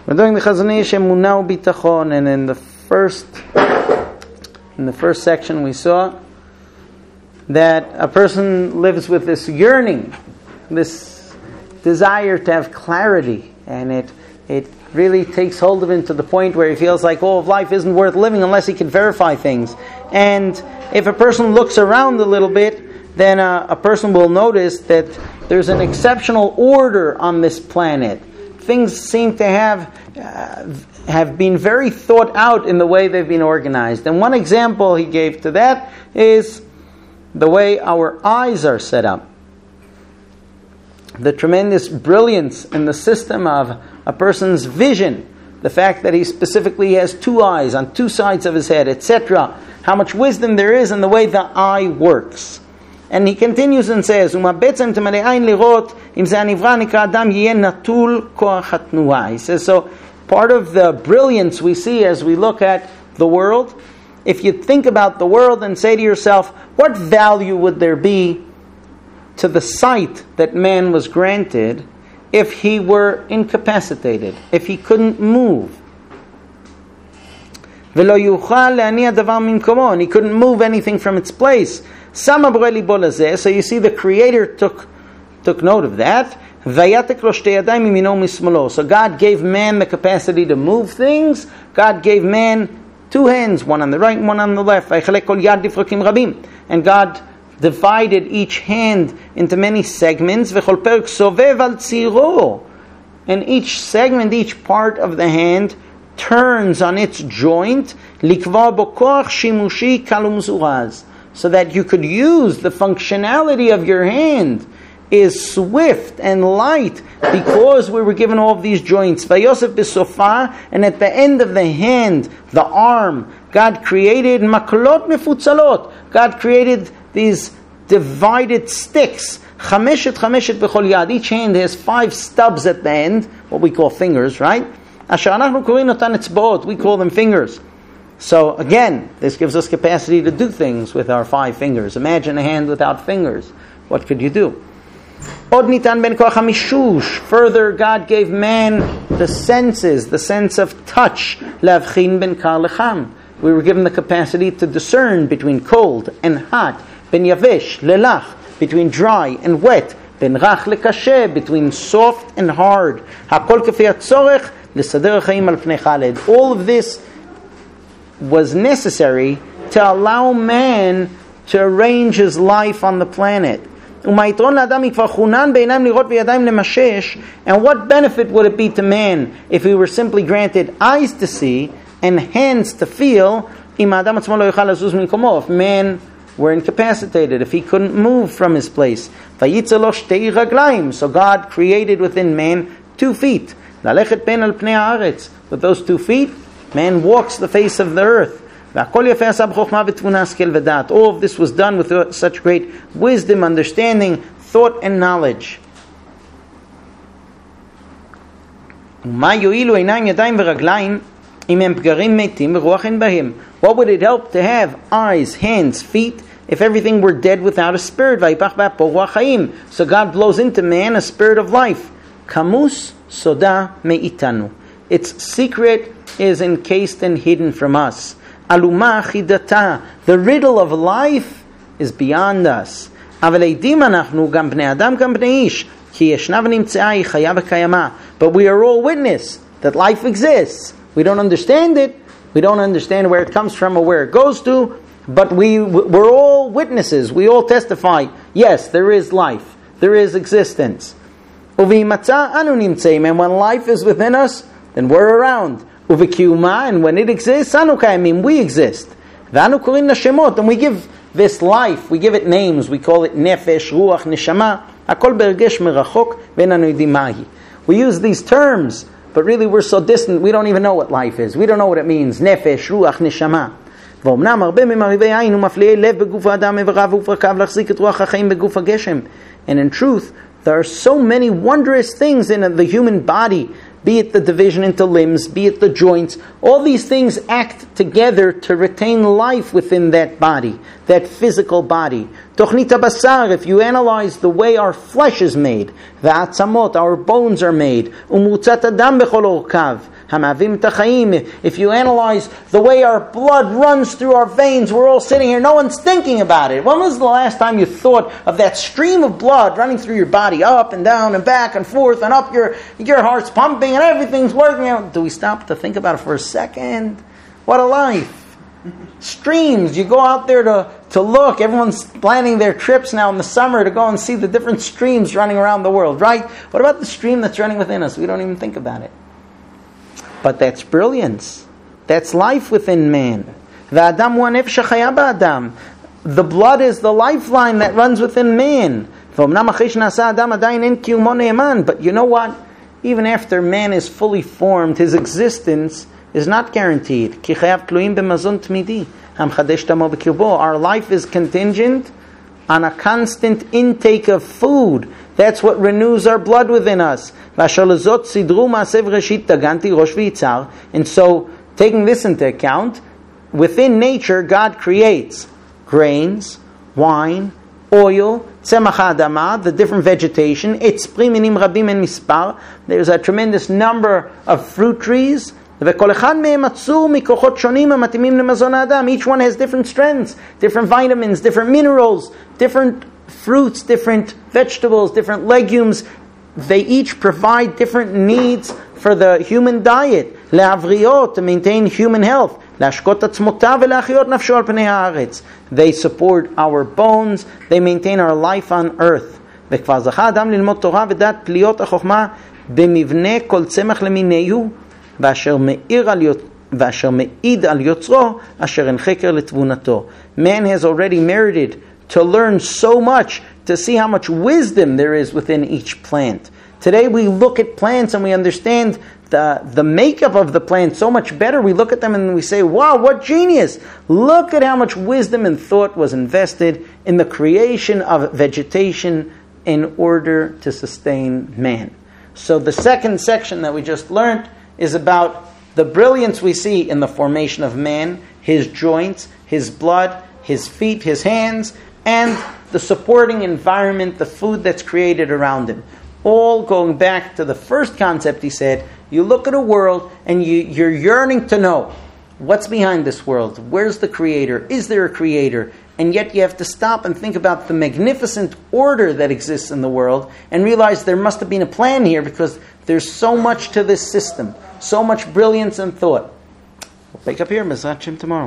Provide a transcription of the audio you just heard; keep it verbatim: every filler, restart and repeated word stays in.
We're doing the Chazon Ish Emunah U'Bitachon, and in the first in the first section we saw that a person lives with this yearning, this desire to have clarity, and it it really takes hold of him to the point where he feels like all of life isn't worth living unless he can verify things. And if a person looks around a little bit, then a, a person will notice that there's an exceptional order on this planet. Things seem to have uh, have been very thought out in the way they've been organized. And one example he gave to that is the way our eyes are set up. The tremendous brilliance in the system of a person's vision. The fact that he specifically has two eyes on two sides of his head, et cetera. How much wisdom there is in the way the eye works. And he continues and says, He says, so part of the brilliance we see as we look at the world, if you think about the world and say to yourself, what value would there be to the sight that man was granted if he were incapacitated, if he couldn't move? And he couldn't move anything from its place. So you see the Creator took took note of that. So God gave man the capacity to move things. God gave man two hands, one on the right and one on the left. And God divided each hand into many segments. And each segment, each part of the hand turns on its joint, so that you could use the functionality of your hand is swift and light because we were given all of these joints. And at the end of the hand, the arm, God created maklot mefutzalot. God created these divided sticks. Each hand has five stubs at the end, what we call fingers, right? We call them fingers. So again, this gives us capacity to do things with our five fingers. Imagine a hand without fingers. What could you do? Further, God gave man the senses, the sense of touch. We were given the capacity to discern between cold and hot, ben yavesh lelach, between dry and wet, ben rach lekashe, between soft and hard. Hakol kefei hatzorech l'sader chaim al pnei chaled. All of this was necessary to allow man to arrange his life on the planet. And what benefit would it be to man if he were simply granted eyes to see and hands to feel? If man were incapacitated, if he couldn't move from his place. So God created within man two feet. With those two feet, man walks the face of the earth. All of this was done with such great wisdom, understanding, thought, and knowledge. What would it help to have eyes, hands, feet, if everything were dead without a spirit? So God blows into man a spirit of life. Kamus soda me'itanu. Its secret is encased and hidden from us. Aluma chidata. The riddle of life is beyond us. But we are all witness that life exists. We don't understand it. We don't understand where it comes from or where it goes to. But we, we're all witnesses. We all testify, yes, there is life. There is existence. And when life is within us, then we're around. And when it exists, we exist. And we give this life, we give it names. We call it nefesh, ruach, neshama. We use these terms, but really we're so distant, we don't even know what life is. We don't know what it means. Nefesh, ruach, neshama. And in truth, there are so many wondrous things in the human body, be it the division into limbs, be it the joints. All these things act together to retain life within that body, that physical body. Tochnit habasar, if you analyze the way our flesh is made, v'atzamot, our bones are made, umutzat adam bechol orkav, hamavim tachayim. If you analyze the way our blood runs through our veins, we're all sitting here, no one's thinking about it. When was the last time you thought of that stream of blood running through your body, up and down and back and forth and up, your, your heart's pumping and everything's working out? Do we stop to think about it for a second? What a life. Streams, you go out there to, to look. Everyone's planning their trips now in the summer to go and see the different streams running around the world, right? What about the stream that's running within us? We don't even think about it. But that's brilliance. That's life within man. The blood is the lifeline that runs within man. But you know what? Even after man is fully formed, his existence is not guaranteed. Our life is contingent on a constant intake of food. That's what renews our blood within us. And so, taking this into account, within nature, God creates grains, wine, oil, tzemach ha'adama, the different vegetation. There's a tremendous number of fruit trees. Each one has different strengths, different vitamins, different minerals, different fruits, different vegetables, different legumes. They each provide different needs for the human diet. To maintain human health. They support our bones. They maintain our life on earth. ואשר מאיר על ואשר מעיד על יוצרו אשר אין חקר לתבונתו. Man has already merited to learn so much, to see how much wisdom there is within each plant. Today we look at plants and we understand the, the makeup of the plant so much better. We look at them and we say, wow, what genius! Look at how much wisdom and thought was invested in the creation of vegetation in order to sustain man. So the second section that we just learned is about the brilliance we see in the formation of man, his joints, his blood, his feet, his hands, and the supporting environment, the food that's created around him. All going back to the first concept he said, you look at a world and you, you're yearning to know what's behind this world. Where's the creator? Is there a creator? And yet you have to stop and think about the magnificent order that exists in the world and realize there must have been a plan here, because there's so much to this system, so much brilliance and thought. We'll pick up here, Mizrat Shem, tomorrow.